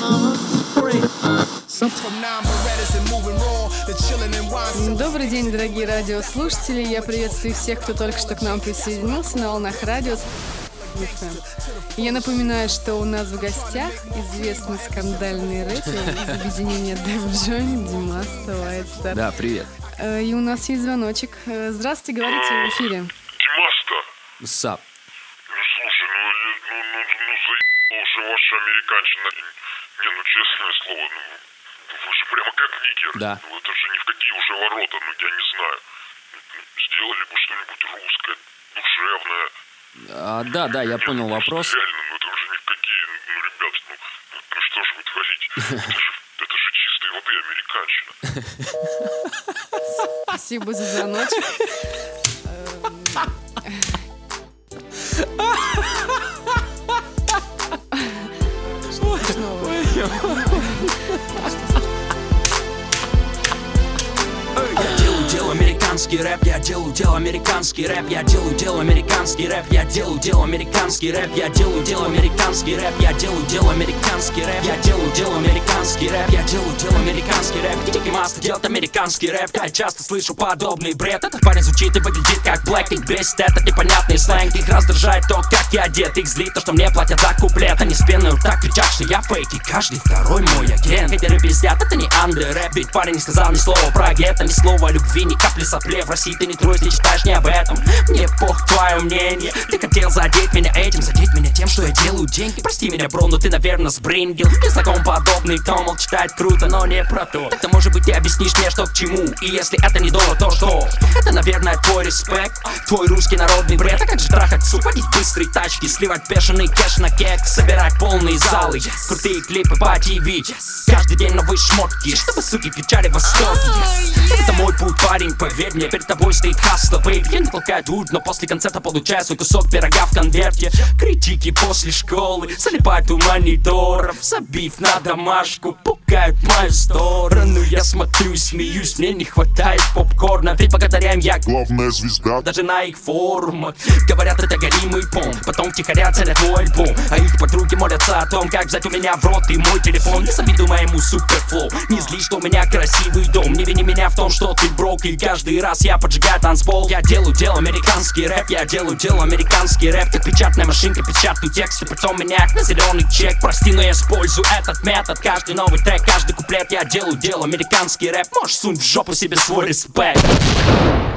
Добрый день, дорогие радиослушатели. Я приветствую всех, кто только что к нам присоединился на волнах радио. Я напоминаю, что у нас в гостях известный скандальный рэпер из объединения Def Jam Димаста White Star. Да, привет. И у нас есть звоночек. Здравствуйте, говорите в эфире. Димаста? Сап. Слушай, заебала уже ваша американщина. Не, честное слово, вы же прямо как нигер. Да. Это же ни в какие уже ворота, я не знаю. Сделали бы что-нибудь русское, душевное. Да, я понял вопрос. Реально, это уже ни в какие, ребят, что же вы творите? Это же чистой воды американщина. Спасибо за звоночек. Американский рэп, я делаю дело американский рэп, я делаю дело американский рэп, я делаю дело американский рэп, я делаю дело американский рэп, я делаю дело американский рэп, я делаю дело американский рэп, я делаю дело американский рэп. Дикий Маста делает американский рэп, я часто слышу подобный бред. Этот парень звучит и выглядит как Блэк, их бесит этот непонятный сленг, их раздражает то, как я одет, их злит то, что мне платят за куплет. Они с пеной у рта кричат, что я фейк, и каждый второй мой агент. Хейтеры пиздят, это не андер-рэп, ведь парень не сказал ни слова про гетто, ни слова о любви, ни капли соплей. В России ты не трусь, не читаешь не об этом. Мне пох твое мнение. Ты хотел задеть меня этим, задеть меня тем, что я делаю деньги. Прости меня, бро, но ты, наверное, сбрингил. Не знаком подобный тон, мол, читать круто, но не про то. Так-то, может быть, ты объяснишь мне, что к чему. И если это не доллар, то что? Это, наверное, твой респект, твой русский народный бред. А как же трахать суп, водить быстрые тачки, сливать бешеный кэш на кек, собирать полные залы, крутые клипы по ТВ. Каждый день новые шмотки, чтобы суки кричали в восторге. Это мой путь, парень, поверь мне. Перед тобой стоит хасла, бейб. Я не толкаю дурь, но после концерта получаю свой кусок пирога в конверте. Критики после школы залипают у мониторов, забив на домашку, пугают мою сторону. Я смотрю и смеюсь, мне не хватает попкорна, ведь благодаря им я главная звезда. Даже на их форумах говорят, это горимый пом. Потом втихаря ценят мой альбом, а их подруги молятся о том, как взять у меня в рот и мой телефон. Не завидуй моему суперфлоу, не злись, что у меня красивый дом. Не вини меня в том, что ты брок, и каждый раз я поджигаю танцпол. Я делаю дело американский рэп, я делаю дело американский рэп. Как печатная машинка, печатаю тексты, потом меняют на зеленый чек. Прости, но я использую этот метод. Каждый новый трек, каждый куплет, я делаю дело американский рэп. Можешь сунуть в жопу себе свой респект.